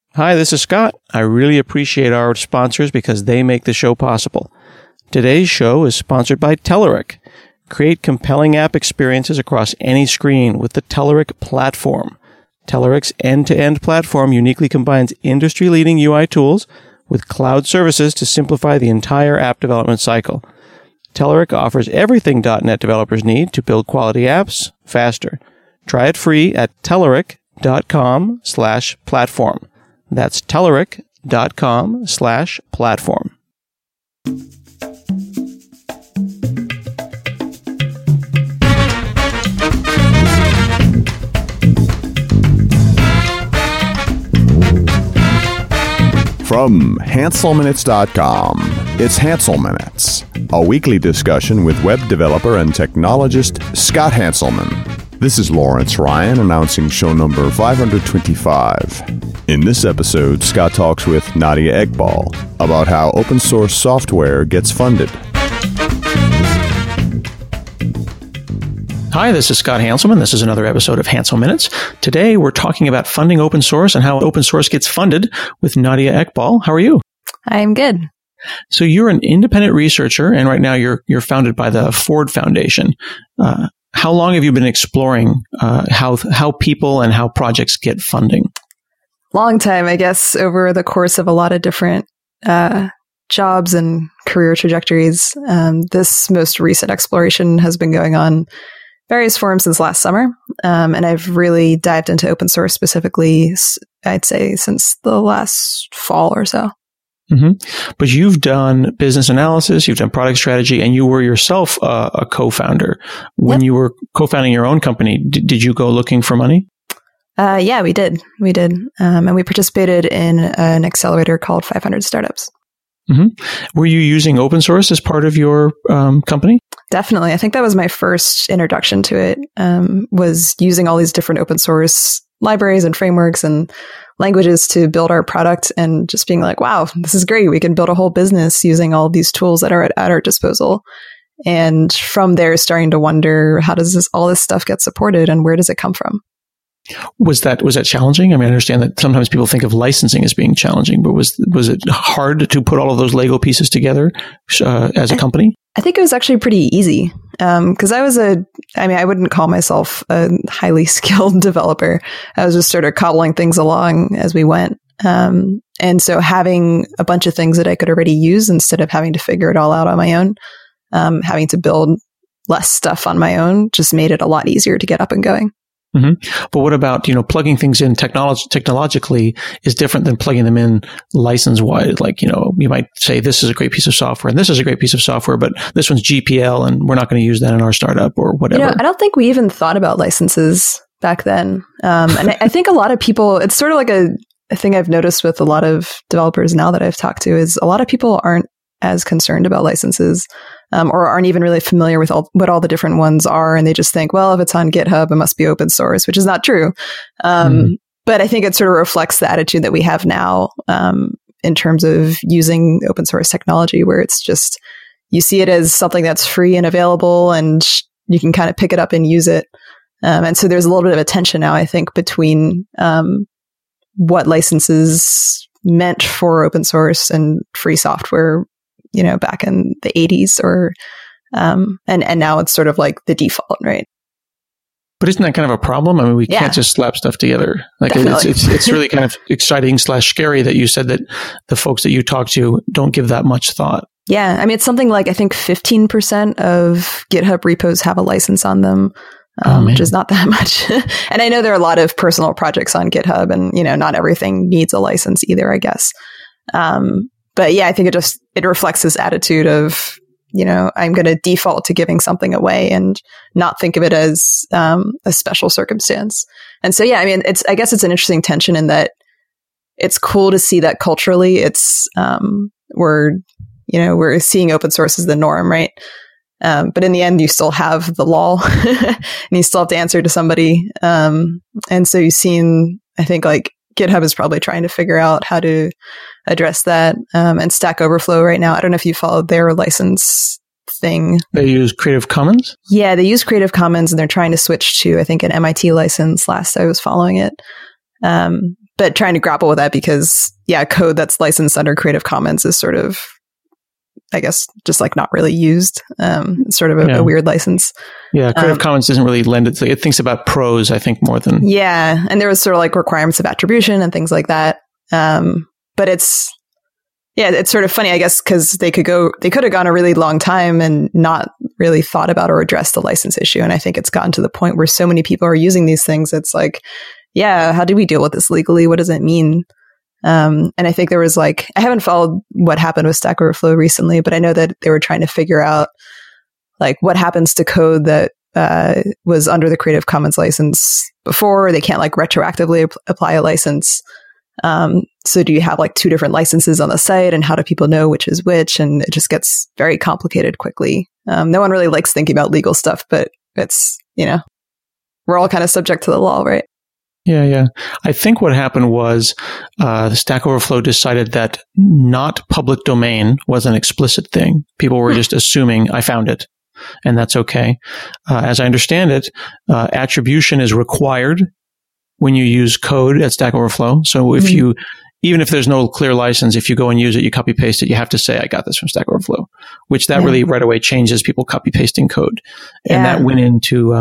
Hi, this is Scott. I really appreciate our sponsors because they make the show possible. Today's show is sponsored by Telerik. Create compelling app experiences across any screen with the Telerik platform. Telerik's end-to-end platform uniquely combines industry-leading UI tools with cloud services to simplify the entire app development cycle. Telerik offers everything .NET developers need to build quality apps faster. Try it free at telerik.com/platform. That's telerik.com/platform. From HanselMinutes.com, it's Hansel Minutes, a weekly discussion with web developer and technologist Scott Hanselman. This is Lawrence Ryan announcing show number 525. In this episode, Scott talks with Nadia Eghbal about how open source software gets funded. Hi, this is Scott Hanselman. This is another episode of Hansel Minutes. Today, we're talking about funding open source and how open source gets funded with Nadia Eghbal. How are you? I'm good. So you're an independent researcher, and right now you're founded by the Ford Foundation. How long have you been exploring how people and how projects get funding? Long time, I guess, over the course of a lot of different jobs and career trajectories. This most recent exploration has been going on various forums since last summer, and I've really dived into open source specifically, I'd say, since the last fall or so. Mm-hmm. But you've done business analysis, you've done product strategy, and you were yourself a co-founder. When you were co-founding your own company, did you go looking for money? Yeah, we did. And we participated in an accelerator called 500 Startups. Mm-hmm. Were you using open source as part of your company? Definitely. I think that was my first introduction to it, was using all these different open source libraries and frameworks and languages to build our product, and just being like, wow, this is great. We can build a whole business using all these tools that are at our disposal. And from there, starting to wonder, how does all this stuff get supported, and where does it come from? Was that challenging? I mean, I understand that sometimes people think of licensing as being challenging, but was it hard to put all of those Lego pieces together as a company? I think it was actually pretty easy, because I wouldn't call myself a highly skilled developer. I was just sort of cobbling things along as we went. And so having a bunch of things that I could already use instead of having to figure it all out on my own, having to build less stuff on my own, just made it a lot easier to get up and going. Mm-hmm. But what about, plugging things in technologically is different than plugging them in license-wise. Like, you might say this is a great piece of software and this is a great piece of software, but this one's GPL and we're not going to use that in our startup or whatever. I don't think we even thought about licenses back then. And I think a lot of people, it's sort of like a thing I've noticed with a lot of developers now that I've talked to, is a lot of people aren't as concerned about licenses, or aren't even really familiar with what all the different ones are. And they just think, well, if it's on GitHub, it must be open source, which is not true. But I think it sort of reflects the attitude that we have now, in terms of using open source technology, where it's just, you see it as something that's free and available and you can kind of pick it up and use it. And so there's a little bit of a tension now, I think, between what licenses meant for open source and free software, back in the 80s, or and now it's sort of like the default, right? But isn't that kind of a problem? I mean, we can't just slap stuff together. Like it's really kind of exciting / scary that you said that the folks that you talk to don't give that much thought. Yeah, I mean, it's something like, I think 15% of GitHub repos have a license on them, which is not that much. And I know there are a lot of personal projects on GitHub, and not everything needs a license either, I guess. But yeah, I think it reflects this attitude of, I'm going to default to giving something away and not think of it as a special circumstance. And so, yeah, I mean, I guess it's an interesting tension in that it's cool to see that culturally it's, we're seeing open source as the norm, right? But in the end, you still have the law and you still have to answer to somebody. And so you've seen, I think, like, GitHub is probably trying to figure out how to address that. And Stack Overflow right now, I don't know if you followed their license thing. They use Creative Commons? Yeah, they use Creative Commons, and they're trying to switch to, I think, an MIT license last I was following it. but trying to grapple with that because, code that's licensed under Creative Commons is sort of, I guess, just like not really used. It's sort of a weird license. Yeah, Creative Commons doesn't really lend it. It thinks about prose, I think, more than... Yeah, and there was sort of like requirements of attribution and things like that. But it's sort of funny, I guess, because they could have gone a really long time and not really thought about or addressed the license issue. And I think it's gotten to the point where so many people are using these things. It's like, how do we deal with this legally? What does it mean? And I think there was I haven't followed what happened with Stack Overflow recently, but I know that they were trying to figure out what happens to code that was under the Creative Commons license before. They can't retroactively apply a license. So do you have two different licenses on the site, and how do people know which is which? And it just gets very complicated quickly. No one really likes thinking about legal stuff, but it's, we're all kind of subject to the law, right? Yeah. I think what happened was Stack Overflow decided that not public domain was an explicit thing. People were just assuming I found it, and that's okay. As I understand it, attribution is required when you use code at Stack Overflow. So if even if there's no clear license, if you go and use it, you copy paste it, you have to say, I got this from Stack Overflow, which that really right away changes people copy pasting code. And that went into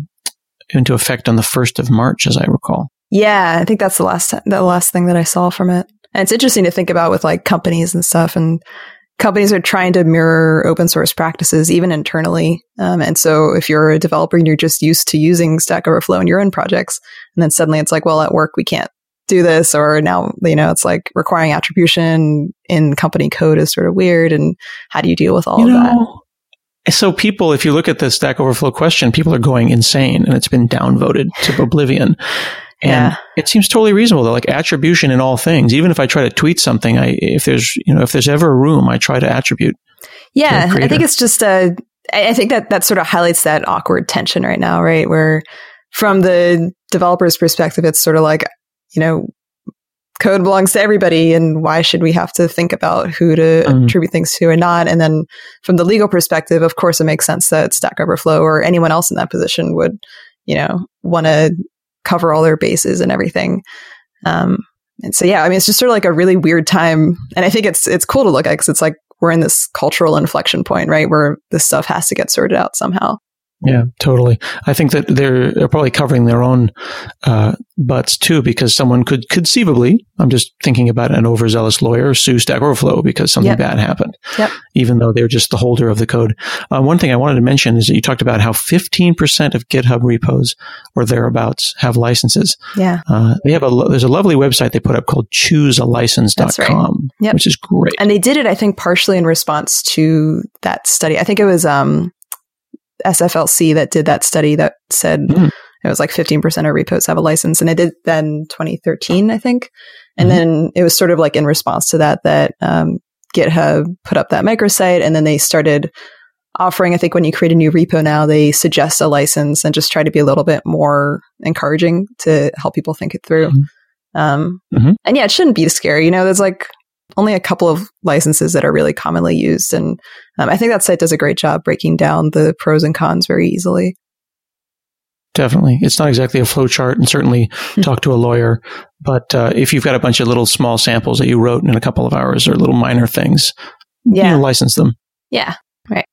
effect on the 1st of March, as I recall. Yeah, I think that's the last thing that I saw from it. And it's interesting to think about with companies and stuff, and companies are trying to mirror open source practices even internally. And so if you're a developer and you're just used to using Stack Overflow in your own projects, and then suddenly it's well, at work we can't do this, or now, it's requiring attribution in company code is sort of weird. And how do you deal with all of that? So people, if you look at the Stack Overflow question, people are going insane, and it's been downvoted to oblivion. And it seems totally reasonable though, attribution in all things. Even if I try to tweet something, if there's ever a room, I try to attribute. Yeah, I think it's just I think that sort of highlights that awkward tension right now, right? Where from the developer's perspective, it's sort of code belongs to everybody, and why should we have to think about who to attribute things to or not? And then from the legal perspective, of course, it makes sense that Stack Overflow or anyone else in that position would, want to cover all their bases and everything. And so, it's just sort of a really weird time. And I think it's cool to look at because it's we're in this cultural inflection point, right? Where this stuff has to get sorted out somehow. Yeah, totally. I think that they're probably covering their own butts too, because someone could conceivably, I'm just thinking about an overzealous lawyer, sue Stack Overflow because something bad happened, even though they're just the holder of the code. One thing I wanted to mention is that you talked about how 15% of GitHub repos or thereabouts have licenses. Yeah. There's a lovely website they put up called choosealicense.com, which is great. And they did it, I think, partially in response to that study. I think it was SFLC that did that study that said it was 15% of repos have a license, and they did that in 2013, I think. And then it was sort of in response to that GitHub put up that microsite, and then they started offering, I think when you create a new repo now, they suggest a license and just try to be a little bit more encouraging to help people think it through. And it shouldn't be scary. There's only a couple of licenses that are really commonly used. And I think that site does a great job breaking down the pros and cons very easily. Definitely. It's not exactly a flow chart, and certainly talk to a lawyer. But if you've got a bunch of little small samples that you wrote in a couple of hours or little minor things, license them. Yeah, right.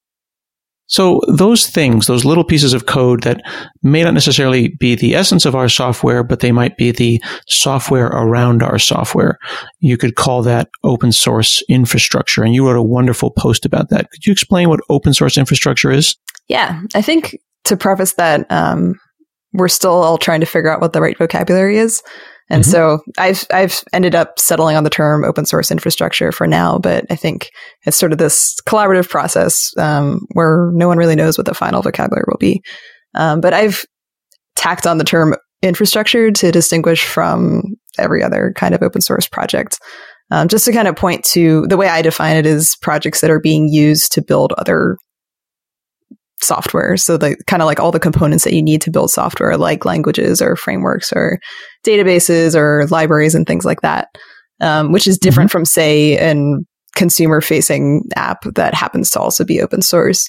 So those things, those little pieces of code that may not necessarily be the essence of our software, but they might be the software around our software. You could call that open source infrastructure. And you wrote a wonderful post about that. Could you explain what open source infrastructure is? Yeah, I think to preface that, we're still all trying to figure out what the right vocabulary is. And so I've ended up settling on the term open source infrastructure for now, but I think it's sort of this collaborative process where no one really knows what the final vocabulary will be. But I've tacked on the term infrastructure to distinguish from every other kind of open source project. Just to kind of point to the way I define it is projects that are being used to build other software. So the kind of all the components that you need to build software, like languages or frameworks or databases or libraries and things like that, which is different from, say, an consumer facing app that happens to also be open source.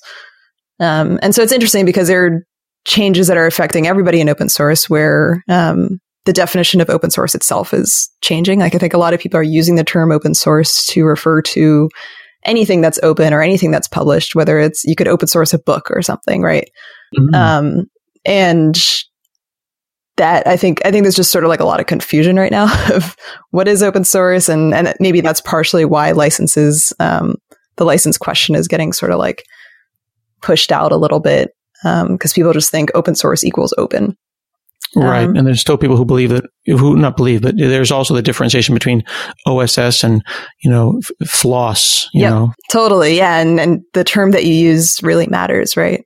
And so it's interesting because there are changes that are affecting everybody in open source where the definition of open source itself is changing. Like I think a lot of people are using the term open source to refer to anything that's open or anything that's published, whether it's you could open source a book or something, right? Mm-hmm. And that I think there's just sort of like a lot of confusion right now of what is open source, and maybe that's partially why licenses, the license question is getting sort of like pushed out a little bit, because people just think open source equals open. Right. And there's still people who believe that, who not believe, but there's also the differentiation between OSS and, FLOSS, you know. Totally. Yeah. And the term that you use really matters, right?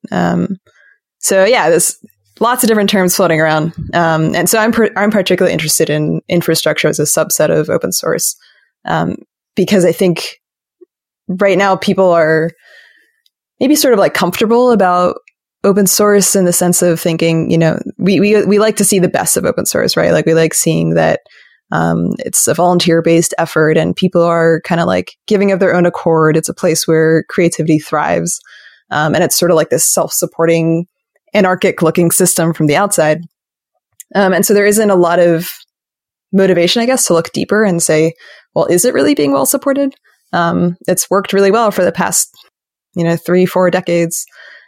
So yeah, there's lots of different terms floating around. And so I'm particularly interested in infrastructure as a subset of open source, because I think right now people are maybe sort of like comfortable about open source in the sense of thinking, we like to see the best of open source, right? Like we like seeing that it's a volunteer-based effort and people are kind of like giving of their own accord. It's a place where creativity thrives. And it's sort of like this self-supporting, anarchic-looking system from the outside. And so there isn't a lot of motivation, I guess, to look deeper and say, well, is it really being well supported? It's worked really well for the past, 3-4 decades.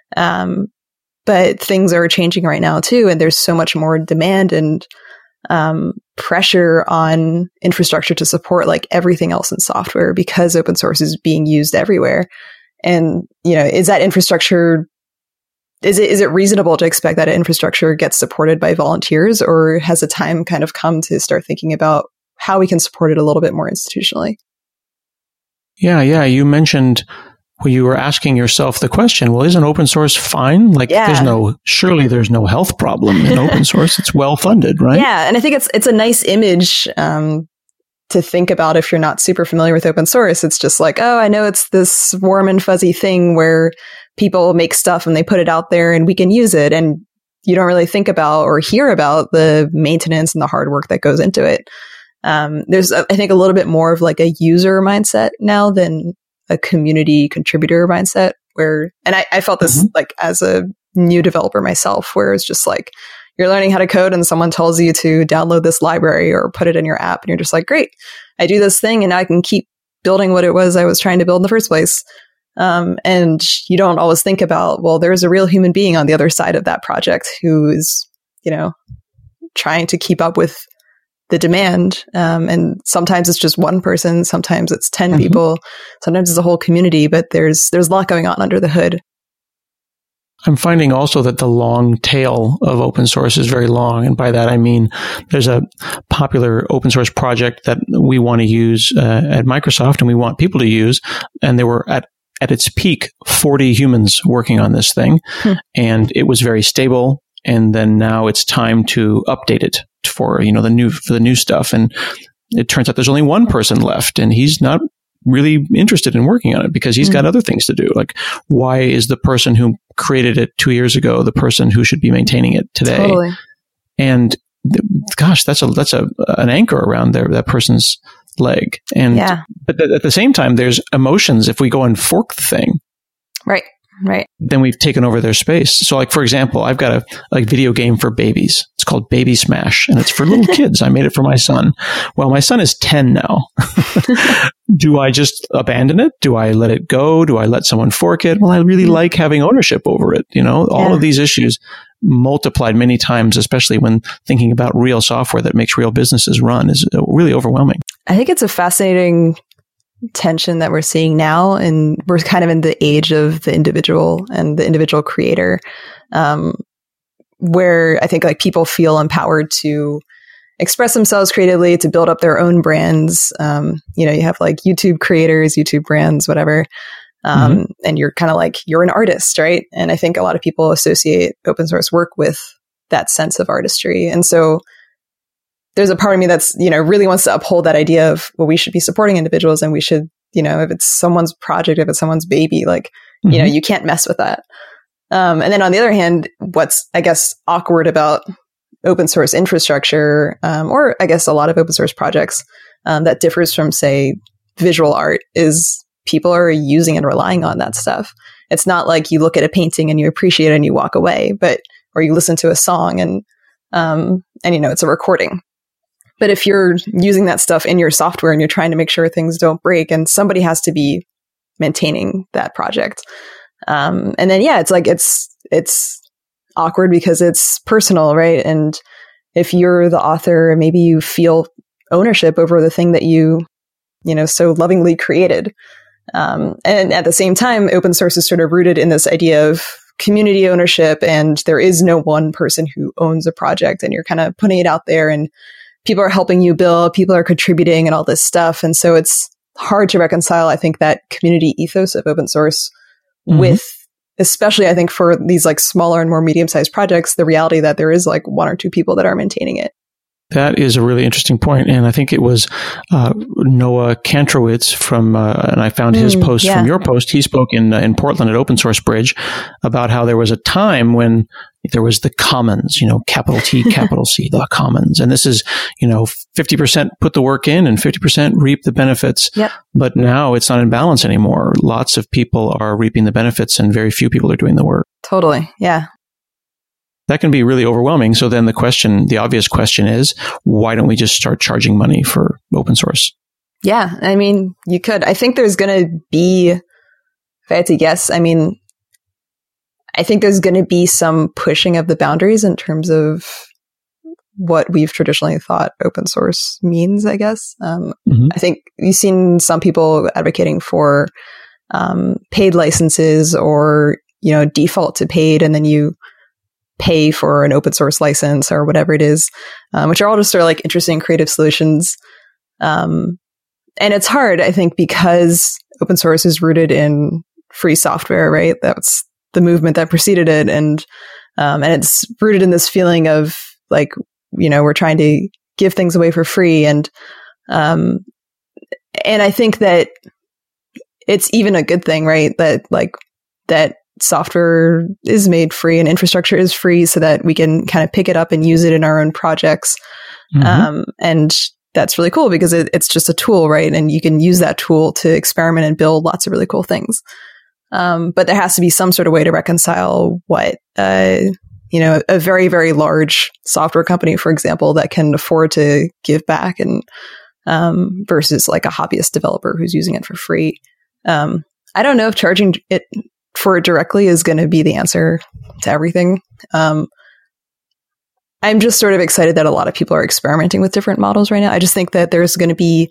But things are changing right now too, and there's so much more demand and pressure on infrastructure to support like everything else in software because open source is being used everywhere. And is that infrastructure? Is it reasonable to expect that infrastructure gets supported by volunteers, or has the time kind of come to start thinking about how we can support it a little bit more institutionally? Yeah. You mentioned. Well, you were asking yourself the question, well, isn't open source fine? Like, surely there's no health problem in open source. It's well funded, right? Yeah. And I think it's a nice image to think about if you're not super familiar with open source. It's just like, oh, I know it's this warm and fuzzy thing where people make stuff and they put it out there and we can use it. And you don't really think about or hear about the maintenance and the hard work that goes into it. There's, I think, a little bit more of like a user mindset now than a community contributor mindset and I felt this like as a new developer myself, where it's just like you're learning how to code and someone tells you to download this library or put it in your app and you're just like, great, I do this thing and now I can keep building what it was I was trying to build in the first place. And you don't always think about, well, there's a real human being on the other side of that project who is, trying to keep up with the demand. And sometimes it's just one person, sometimes it's 10 people, sometimes it's a whole community, but there's a lot going on under the hood. I'm finding also that the long tail of open source is very long. And by that, I mean, there's a popular open source project that we want to use at Microsoft and we want people to use. And there were at its peak, 40 humans working on this thing. And it was very stable. And then now it's time to update it for the new stuff, and it turns out there's only one person left, and he's not really interested in working on it because he's got other things to do. Like, why is the person who created it 2 years ago the person who should be maintaining it today? Totally. And gosh, that's an anchor around that person's leg. And but at the same time, there's emotions. If we go and fork the thing, right. Then we've taken over their space. So like, for example, I've got a video game for babies. It's called Baby Smash, and it's for little kids. I made it for my son. Well, my son is 10 now. Do I just abandon it? Do I let it go? Do I let someone fork it? Well, I really like having ownership over it. All of these issues multiplied many times, especially when thinking about real software that makes real businesses run, is really overwhelming. I think it's a fascinating tension that we're seeing now, and we're kind of in the age of the individual and the individual creator, where I think like people feel empowered to express themselves creatively, to build up their own brands. You have like YouTube creators, YouTube brands, whatever. And you're kind of like, you're an artist, right? And I think a lot of people associate open source work with that sense of artistry. And so there's a part of me that's, really wants to uphold that idea of, well, we should be supporting individuals and we should, if it's someone's project, if it's someone's baby, like, you can't mess with that. And then on the other hand, what's, I guess, awkward about open source infrastructure, or I guess a lot of open source projects, that differs from, say, visual art, is people are using and relying on that stuff. It's not like you look at a painting and you appreciate it and you walk away, or you listen to a song and And, it's a recording. But if you're using that stuff in your software and you're trying to make sure things don't break, and somebody has to be maintaining that project. And then, it's awkward because it's personal, right? And if you're the author, maybe you feel ownership over the thing that you so lovingly created. And at the same time, open source is sort of rooted in this idea of community ownership, and there is no one person who owns a project, and you're kind of putting it out there, and people are helping you build, people are contributing and all this stuff. And so it's hard to reconcile, I think, that community ethos of open source with, especially I think for these like smaller and more medium-sized projects, the reality that there is like one or two people that are maintaining it. That is a really interesting point. And I think it was Noah Kantrowitz from, and I found his post from your post. He spoke in Portland at Open Source Bridge about how there was a time when there was the commons, capital T, capital C, the commons. And this is, 50% put the work in and 50% reap the benefits. Yep. But now it's not in balance anymore. Lots of people are reaping the benefits and very few people are doing the work. Totally. Yeah. That can be really overwhelming. So then the obvious question is, why don't we just start charging money for open source? Yeah, I mean, you could. I think there's going to be, if I had to guess, I think there's going to be some pushing of the boundaries in terms of what we've traditionally thought open source means, I guess. I think you've seen some people advocating for paid licenses or, default to paid, and then you pay for an open source license or whatever it is, which are all just sort of like interesting creative solutions. And it's hard, I think, because open source is rooted in free software, right? That's the movement that preceded it. And it's rooted in this feeling of like, we're trying to give things away for free. And I think that it's even a good thing, right? That software is made free and infrastructure is free so that we can kind of pick it up and use it in our own projects. And that's really cool because it's just a tool, right? And you can use that tool to experiment and build lots of really cool things. But there has to be some sort of way to reconcile what, a very, very large software company, for example, that can afford to give back and versus like a hobbyist developer who's using it for free. I don't know if charging it for it directly is going to be the answer to everything. I'm just sort of excited that a lot of people are experimenting with different models right now. I just think that there's going to be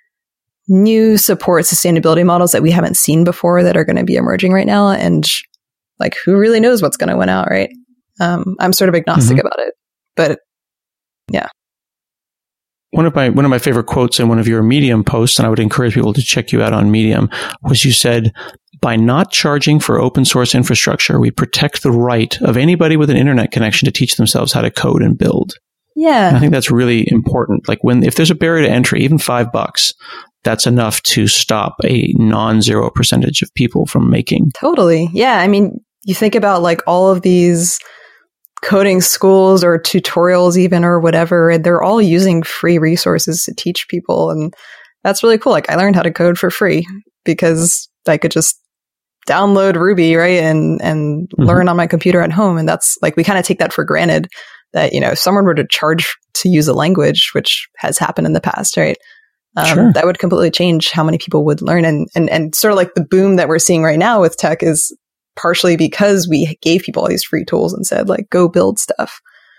new support sustainability models that we haven't seen before that are going to be emerging right now. And like, who really knows what's going to win out, right? I'm sort of agnostic about it, but yeah. One of my favorite quotes in one of your Medium posts, and I would encourage people to check you out on Medium, was you said, "By not charging for open source infrastructure, we protect the right of anybody with an internet connection to teach themselves how to code and build." Yeah. And I think that's really important. Like if there's a barrier to entry, even $5, that's enough to stop a non-zero percentage of people from making. Totally. Yeah. I mean, you think about like all of these coding schools or tutorials even or whatever, and they're all using free resources to teach people. And that's really cool. Like I learned how to code for free because I could just download Ruby, right? And learn on my computer at home. And that's like, we kind of take that for granted that, if someone were to charge to use a language, which has happened in the past, right? Sure. That would completely change how many people would learn. And sort of like the boom that we're seeing right now with tech is partially because we gave people all these free tools and said like, go build stuff.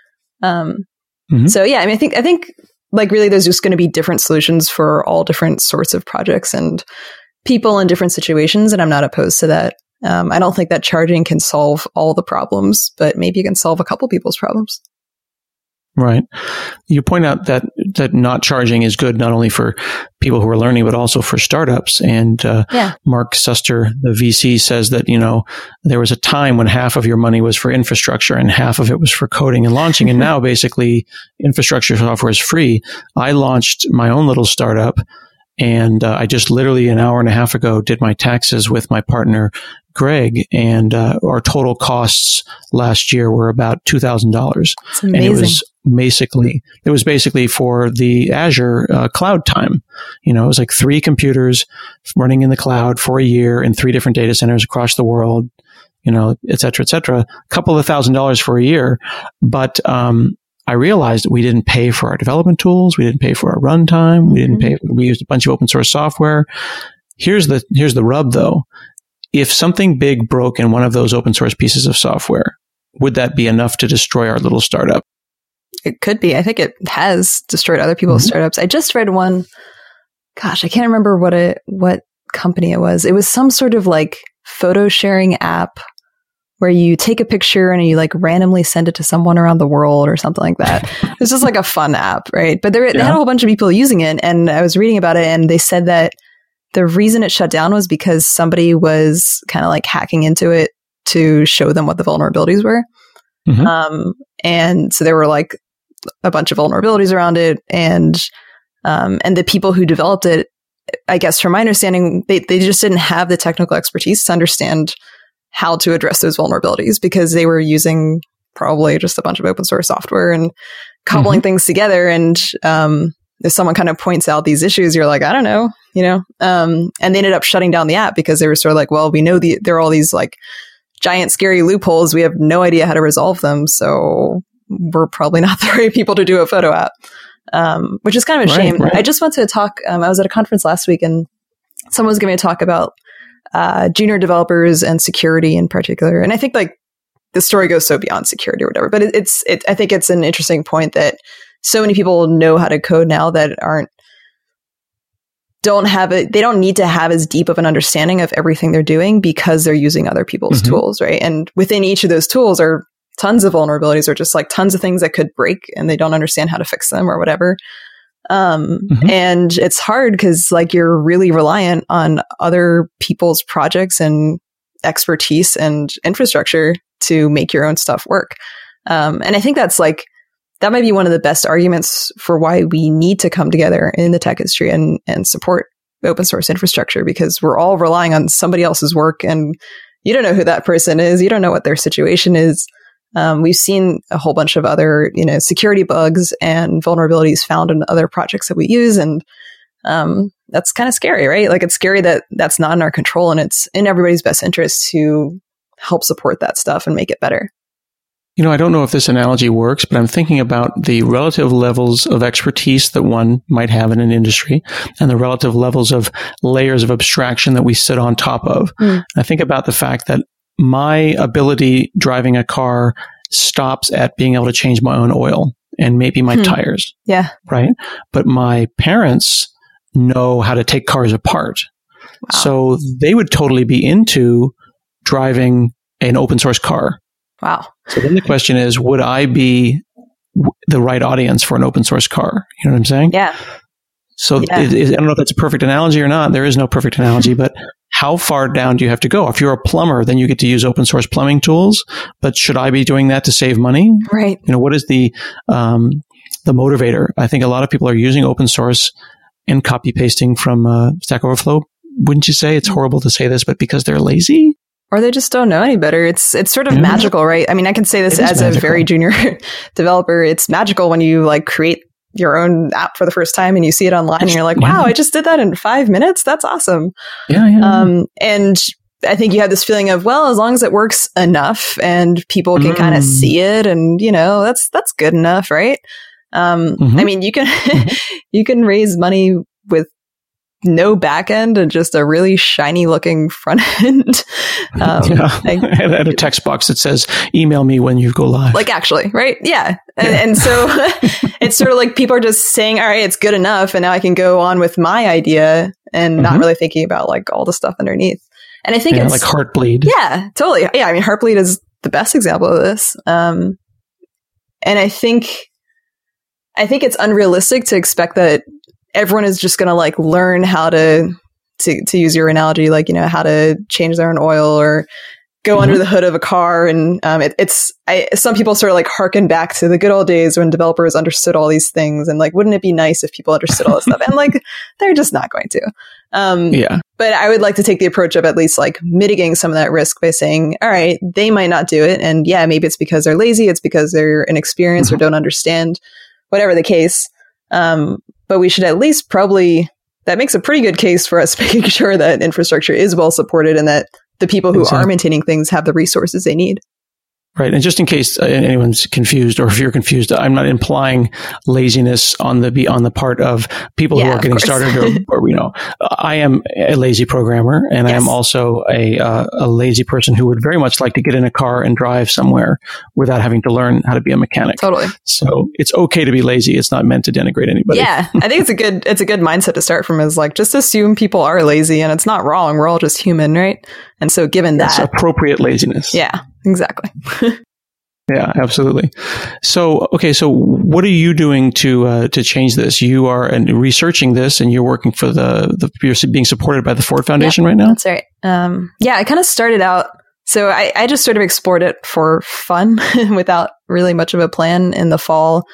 So yeah, I mean, I think like really there's just going to be different solutions for all different sorts of projects and people in different situations. And I'm not opposed to that. I don't think that charging can solve all the problems, but maybe it can solve a couple people's problems. Right. You point out that not charging is good not only for people who are learning, but also for startups. And Mark Suster, the VC, says that, there was a time when half of your money was for infrastructure and half of it was for coding and launching. And now basically infrastructure software is free. I launched my own little startup and I just literally an hour and a half ago did my taxes with my partner, Greg, and our total costs last year were about $2,000. And it was basically for the Azure cloud time. It was like 3 computers running in the cloud for a year in 3 different data centers across the world, et cetera, et cetera. A couple of $1,000s for a year. But I I realized we didn't pay for our development tools. We didn't pay for our runtime. We used a bunch of open source software. Here's the rub though. If something big broke in one of those open source pieces of software, would that be enough to destroy our little startup? It could be. I think it has destroyed other people's startups. I just read one. Gosh, I can't remember what company it was. It was some sort of like photo sharing app where you take a picture and you like randomly send it to someone around the world or something like that. It's just like a fun app, right? But they had a whole bunch of people using it, and I was reading about it, and they said that the reason it shut down was because somebody was kind of like hacking into it to show them what the vulnerabilities were. And so there were like a bunch of vulnerabilities around it, and the people who developed it, I guess from my understanding, they just didn't have the technical expertise to understand how to address those vulnerabilities, because they were using probably just a bunch of open source software and cobbling things together. And if someone kind of points out these issues, you're like, I don't know, and they ended up shutting down the app because they were sort of like, well, we know there are all these like giant scary loopholes. We have no idea how to resolve them. So we're probably not the right people to do a photo app, which is kind of a shame. Right. I just went to a talk. I was at a conference last week, and someone was giving a talk about junior developers and security in particular. And I think like the story goes so beyond security or whatever, but I think it's an interesting point that so many people know how to code now that they don't need to have as deep of an understanding of everything they're doing because they're using other people's tools, right? And within each of those tools are tons of vulnerabilities or just like tons of things that could break, and they don't understand how to fix them or whatever. And it's hard because like you're really reliant on other people's projects and expertise and infrastructure to make your own stuff work. And I think that might be one of the best arguments for why we need to come together in the tech industry and support open source infrastructure, because we're all relying on somebody else's work, and you don't know who that person is. You don't know what their situation is. We've seen a whole bunch of other, security bugs and vulnerabilities found in other projects that we use. And that's kind of scary, right? Like it's scary that that's not in our control, and it's in everybody's best interest to help support that stuff and make it better. I don't know if this analogy works, but I'm thinking about the relative levels of expertise that one might have in an industry and the relative levels of layers of abstraction that we sit on top of. I think about the fact that my ability driving a car stops at being able to change my own oil and maybe my tires. Yeah. Right. But my parents know how to take cars apart. Wow. So they would totally be into driving an open source car. Wow. So then the question is, would I be the right audience for an open source car? You know what I'm saying? Yeah. So I don't know if that's a perfect analogy or not. There is no perfect analogy, but how far down do you have to go? If you're a plumber, then you get to use open source plumbing tools. But should I be doing that to save money? Right. What is the motivator? I think a lot of people are using open source and copy pasting from Stack Overflow. Wouldn't you say? It's horrible to say this, but because they're lazy? Or they just don't know any better. It's sort of magical, right? I mean, I can say this as a very junior developer. It's magical when you like create your own app for the first time and you see it online and you're like, wow, I just did that in 5 minutes. That's awesome. Yeah. And I think you have this feeling of, well, as long as it works enough and people can kind of see it, and that's good enough, right? I mean, you can raise money with no back end and just a really shiny looking front end. And a text box that says, email me when you go live. Like actually, right? Yeah. And so it's sort of like people are just saying, all right, it's good enough. And now I can go on with my idea and not really thinking about like all the stuff underneath. And I think it's like Heartbleed. Yeah, totally. Yeah. I mean, Heartbleed is the best example of this. And I think it's unrealistic to expect that everyone is just going to like learn how to use your analogy, like, how to change their own oil or go under the hood of a car. And some people sort of like harken back to the good old days when developers understood all these things. And like, wouldn't it be nice if people understood all this stuff? And like, they're just not going to. But I would like to take the approach of at least like mitigating some of that risk by saying, all right, they might not do it. And yeah, maybe it's because they're lazy. It's because they're inexperienced or don't understand, whatever the case. But we should at least that makes a pretty good case for us making sure that infrastructure is well supported and that the people who are maintaining things have the resources they need. Right. And just in case anyone's confused, or if you're confused, I'm not implying laziness on the part of people who are getting started or, I am a lazy programmer, and I am also a lazy person who would very much like to get in a car and drive somewhere without having to learn how to be a mechanic. Totally. So it's okay to be lazy. It's not meant to denigrate anybody. Yeah. I think it's a good mindset to start from, is like, just assume people are lazy, and it's not wrong. We're all just human, right? And so given that, it's appropriate laziness. Yeah. Exactly. Yeah, absolutely. So what are you doing to change this? You are researching this, and you're working for you're being supported by the Ford Foundation right now? That's right. I kind of started out, so I just sort of explored it for fun without really much of a plan in the fall.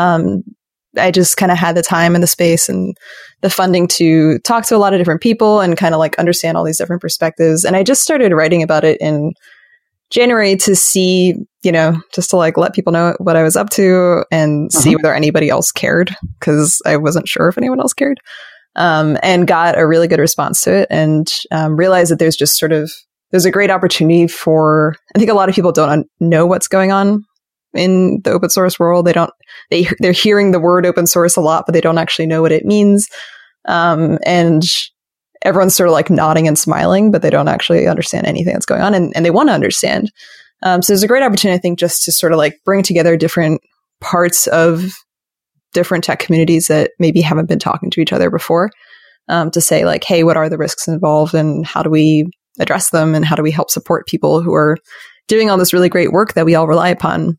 I just kind of had the time and the space and the funding to talk to a lot of different people and kind of like understand all these different perspectives. And I just started writing about it in January to see, just to like let people know what I was up to and see whether anybody else cared, because I wasn't sure if anyone else cared, and got a really good response to it, and realized that there's a great opportunity for, I think a lot of people don't know what's going on in the open source world. They're hearing the word open source a lot, but they don't actually know what it means. And everyone's sort of like nodding and smiling, but they don't actually understand anything that's going on, and they want to understand. So there's a great opportunity, I think, just to sort of like bring together different parts of different tech communities that maybe haven't been talking to each other before, to say like, hey, what are the risks involved, and how do we address them, and how do we help support people who are doing all this really great work that we all rely upon.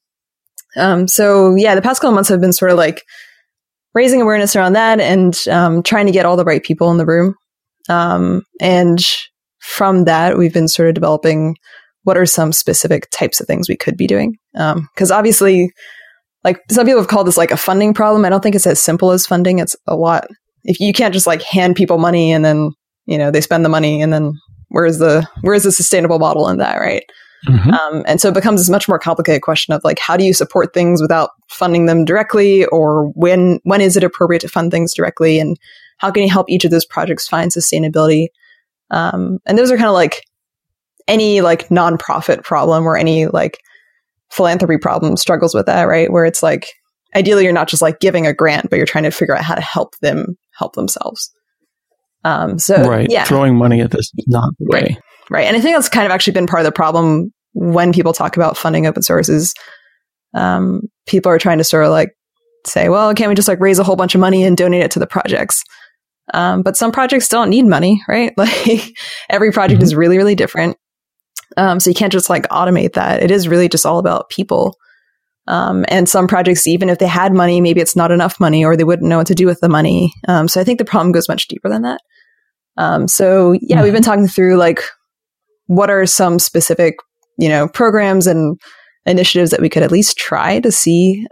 The past couple of months have been sort of like raising awareness around that, and trying to get all the right people in the room. And from that, we've been sort of developing what are some specific types of things we could be doing. Because obviously, like, some people have called this like a funding problem. I don't think it's as simple as funding. It's a lot. If you can't just like hand people money and then, they spend the money, and then where's the sustainable model in that, right? Mm-hmm. And so it becomes this much more complicated question of like, how do you support things without funding them directly, or when is it appropriate to fund things directly, and how can you help each of those projects find sustainability? And those are kind of like any like nonprofit problem or any like philanthropy problem struggles with that, right? Where it's like, ideally you're not just like giving a grant, but you're trying to figure out how to help them help themselves. Throwing money at this is not the way. Right. And I think that's kind of actually been part of the problem when people talk about funding open source is people are trying to sort of like say, well, can't we just like raise a whole bunch of money and donate it to the projects? But some projects don't need money, right? Like every project is really, really different. So you can't just like automate that. It is really just all about people. And some projects, even if they had money, maybe it's not enough money, or they wouldn't know what to do with the money. So I think the problem goes much deeper than that. We've been talking through like, what are some specific, programs and initiatives that we could at least try to see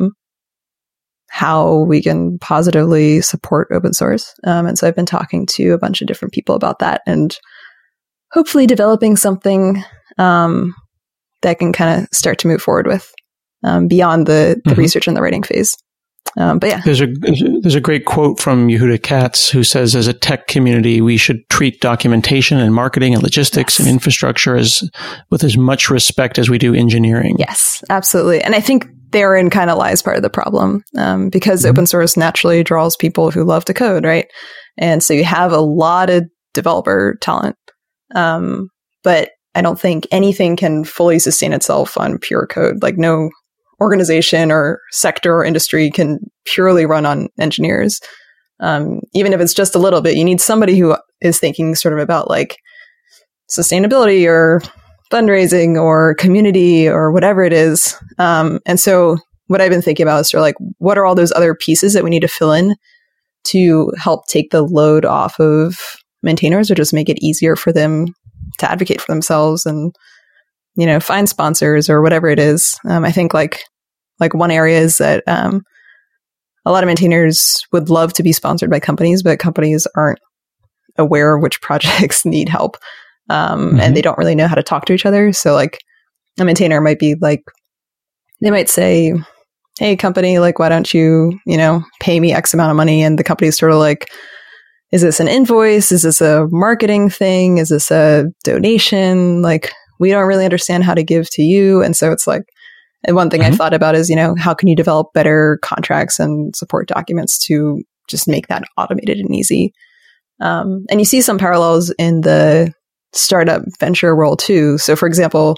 how we can positively support open source. And so I've been talking to a bunch of different people about that, and hopefully developing something that can kind of start to move forward with beyond the research and the writing phase. There's a great quote from Yehuda Katz, who says, as a tech community, we should treat documentation and marketing and logistics and infrastructure with as much respect as we do engineering. Yes, absolutely. And I think therein kind of lies part of the problem, because open source naturally draws people who love to code, right? And so you have a lot of developer talent. But I don't think anything can fully sustain itself on pure code. Like no organization or sector or industry can purely run on engineers. Even if it's just a little bit, you need somebody who is thinking sort of about like sustainability or fundraising or community or whatever it is. And so what I've been thinking about is sort of like, what are all those other pieces that we need to fill in to help take the load off of maintainers, or just make it easier for them to advocate for themselves and, find sponsors or whatever it is. I think like one area is that a lot of maintainers would love to be sponsored by companies, but companies aren't aware of which projects need help. And they don't really know how to talk to each other. So like a maintainer might be like, they might say, hey, company, like, why don't you, pay me X amount of money? And the company's sort of like, is this an invoice? Is this a marketing thing? Is this a donation? Like, we don't really understand how to give to you. And so it's like, and one thing I've thought about is, how can you develop better contracts and support documents to just make that automated and easy? And you see some parallels in the startup venture world too. So for example,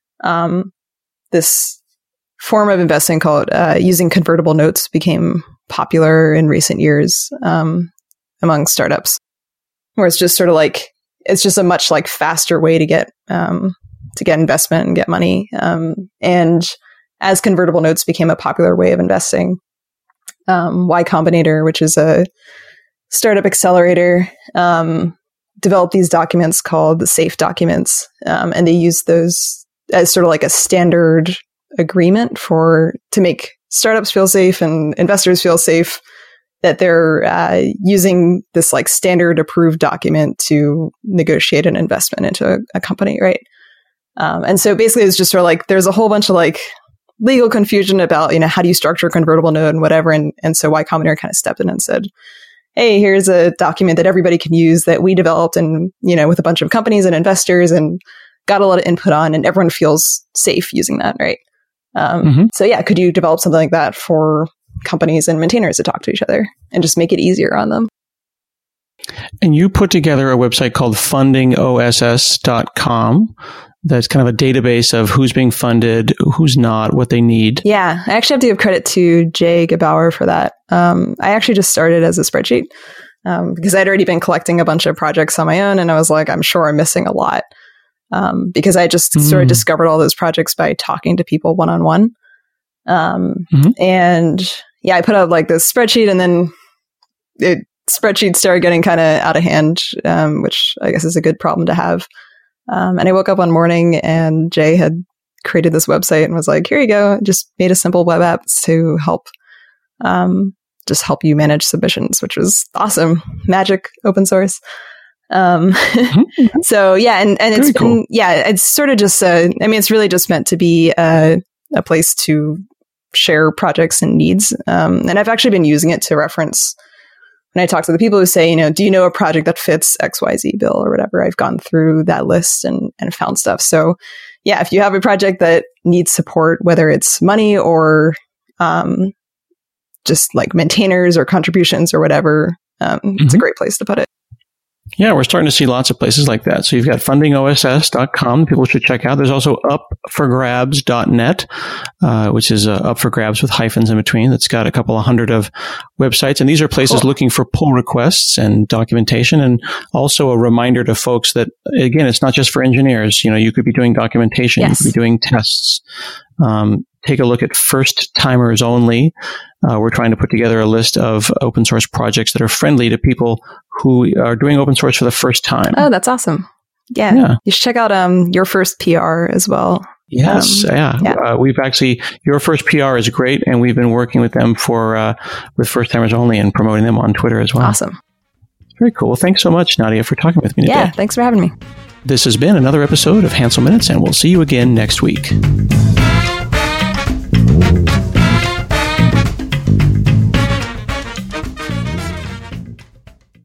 this form of investing called using convertible notes became popular in recent years among startups, where it's just sort of like, it's just a much like faster way to get investment and get money. And as convertible notes became a popular way of investing, Y Combinator, which is a startup accelerator, developed these documents called the SAFE documents. And they use those as sort of like a standard agreement to make startups feel safe and investors feel safe, that they're using this like standard approved document to negotiate an investment into a company, right? And so basically it's just sort of like, there's a whole bunch of like legal confusion about, how do you structure a convertible note and whatever. And so Y Combinator kind of stepped in and said, hey, here's a document that everybody can use that we developed and, with a bunch of companies and investors and got a lot of input on, and everyone feels safe using that, right? So yeah, could you develop something like that for companies and maintainers to talk to each other and just make it easier on them? And you put together a website called fundingoss.com. That's kind of a database of who's being funded, who's not, what they need. Yeah, I actually have to give credit to Jay Gebauer for that. I actually just started as a spreadsheet because I'd already been collecting a bunch of projects on my own, and I was like, I'm sure I'm missing a lot because I just sort of discovered all those projects by talking to people one-on-one. And yeah, I put out like this spreadsheet, and then spreadsheets started getting kind of out of hand, which I guess is a good problem to have. And I woke up one morning and Jay had created this website and was like, here you go. Just made a simple web app to help, just help you manage submissions, which was awesome. Magic open source. So yeah, and it's cool. It's sort of just, it's really just meant to be a place to share projects and needs. And I've actually been using it to reference when I talk to the people who say, do you know a project that fits XYZ bill or whatever? I've gone through that list and found stuff. So yeah, if you have a project that needs support, whether it's money or just like maintainers or contributions or whatever, it's a great place to put it. Yeah, we're starting to see lots of places like that. So you've got fundingoss.com. People should check out. There's also upforgrabs.net, which is up for grabs with hyphens in between. That's got a couple of hundred of websites. And these are places looking for pull requests and documentation. And also a reminder to folks that, again, it's not just for engineers. You could be doing documentation. Yes. You could be doing tests. Take a look at first timers only. We're trying to put together a list of open source projects that are friendly to people who are doing open source for the first time. Oh, that's awesome. Yeah. You should check out Your First PR as well. Yes. We've actually, Your First PR is great, and we've been working with them with first timers only and promoting them on Twitter as well. Awesome. Very cool. Well, thanks so much, Nadia, for talking with me today. Yeah, thanks for having me. This has been another episode of Hansel Minutes, and we'll see you again next week.